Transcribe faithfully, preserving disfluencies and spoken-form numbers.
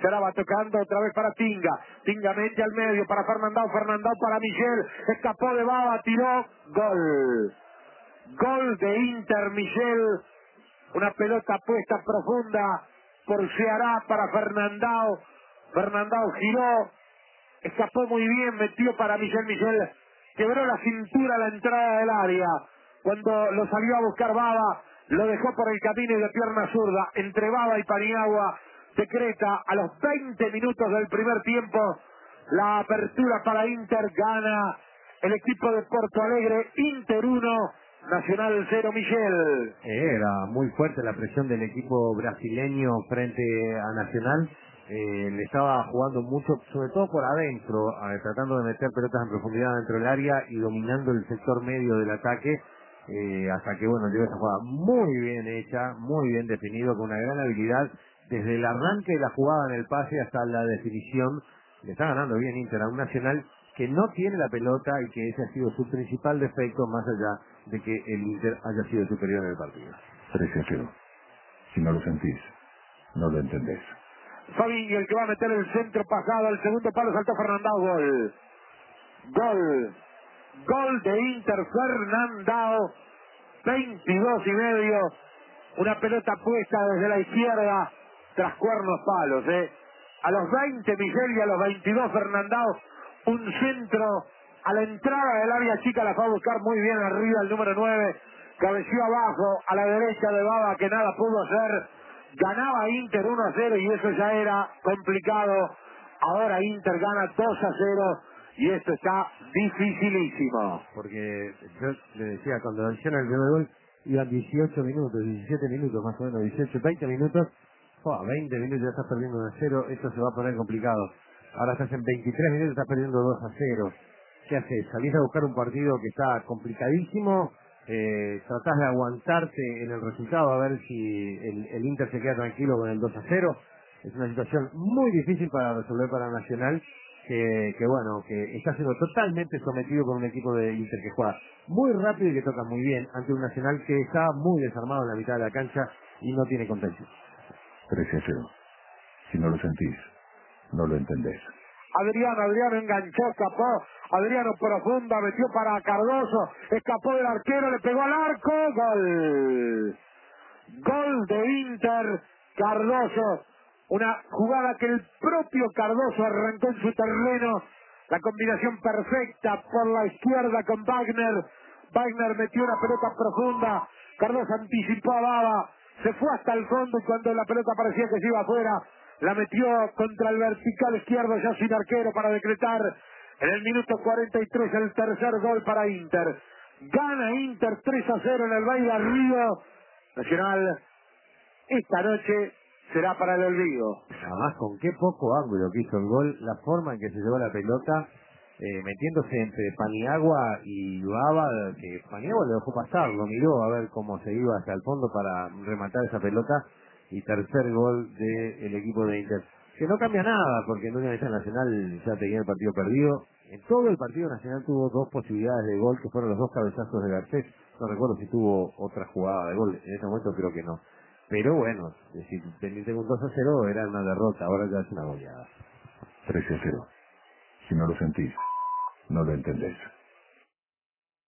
Será va tocando otra vez para Tinga. Tinga mete al medio para Fernandao. Fernandao para Michel. Escapó de Baba, tiró. Gol. Gol de Inter, Michel. Una pelota puesta profunda por Ceará para Fernandao. Fernandao giró. Escapó muy bien, metió para Michel. Michel quebró la cintura a la entrada del área. Cuando lo salió a buscar Baba, lo dejó por el camino y de pierna zurda. Entre Baba y Paniagua decreta a los veinte minutos del primer tiempo la apertura para Inter. Gana el equipo de Porto Alegre. Inter uno, Nacional cero, Michel. Era muy fuerte la presión del equipo brasileño frente a Nacional. Eh, le estaba jugando mucho, sobre todo por adentro, eh, tratando de meter pelotas en profundidad dentro del área y dominando el sector medio del ataque, eh, hasta que, bueno, llegó esa jugada muy bien hecha, muy bien definido, con una gran habilidad, desde el arranque de la jugada en el pase hasta la definición. Le está ganando bien Inter a un Nacional que no tiene la pelota y que ese ha sido su principal defecto, más allá de que el Inter haya sido superior en el partido. trece a cero. Si no lo sentís, no lo entendés. Fabinho, el que va a meter el centro pasado, el segundo palo, saltó Fernandao. Gol. Gol. Gol de Inter, Fernandao. veintidós y medio. Una pelota puesta desde la izquierda tras cuernos palos, eh. A los veinte Miguel y a los veintidós Fernandao. Un centro a la entrada del área chica, la fue a buscar muy bien arriba el número nueve. Cabeció abajo a la derecha de Baba, que nada pudo hacer. Ganaba Inter uno a cero y eso ya era complicado. Ahora Inter gana dos a cero y esto está dificilísimo. Porque yo le decía, cuando hicieron el primer gol, iban dieciocho minutos, diecisiete minutos más o menos, dieciocho, veinte minutos. Oh, veinte minutos ya estás perdiendo uno a cero, esto se va a poner complicado. Ahora estás en veintitrés minutos, estás perdiendo dos a cero. ¿Qué haces? Salís a buscar un partido que está complicadísimo, eh, tratás de aguantarte en el resultado a ver si el, el Inter se queda tranquilo con el dos a cero. Es una situación muy difícil para resolver para Nacional, que, que bueno, que está siendo totalmente sometido por un equipo de Inter que juega muy rápido y que toca muy bien ante un Nacional que está muy desarmado en la mitad de la cancha y no tiene contención. trece a cero. Si no lo sentís, no lo entendés. Adriano, Adriano enganchó, escapó. Adriano profunda, metió para Cardoso. Escapó del arquero, le pegó al arco. Gol. Gol de Inter. Cardoso. Una jugada que el propio Cardoso arrancó en su terreno. La combinación perfecta por la izquierda con Wagner. Wagner metió una pelota profunda. Cardoso anticipó a Baba. Se fue hasta el fondo y cuando la pelota parecía que se iba afuera, la metió contra el vertical izquierdo ya sin arquero para decretar en el minuto cuarenta y tres el tercer gol para Inter. Gana Inter tres a cero en el Baile Río. Nacional esta noche será para el olvido. Además, con qué poco ángulo que hizo el gol, la forma en que se llevó la pelota, eh, metiéndose entre Paniagua y Baba, que Paniagua le dejó pasar, lo miró a ver cómo se iba hacia el fondo para rematar esa pelota, y tercer gol del equipo de Inter. Que no cambia nada, porque en una vez Nacional ya tenía el partido perdido. En todo el partido Nacional tuvo dos posibilidades de gol, que fueron los dos cabezazos de Garcés. No recuerdo si tuvo otra jugada de gol, en ese momento creo que no. Pero bueno, si pendiente con dos a cero era una derrota, ahora ya es una goleada. trece a cero. Si no lo sentís, no lo entendés.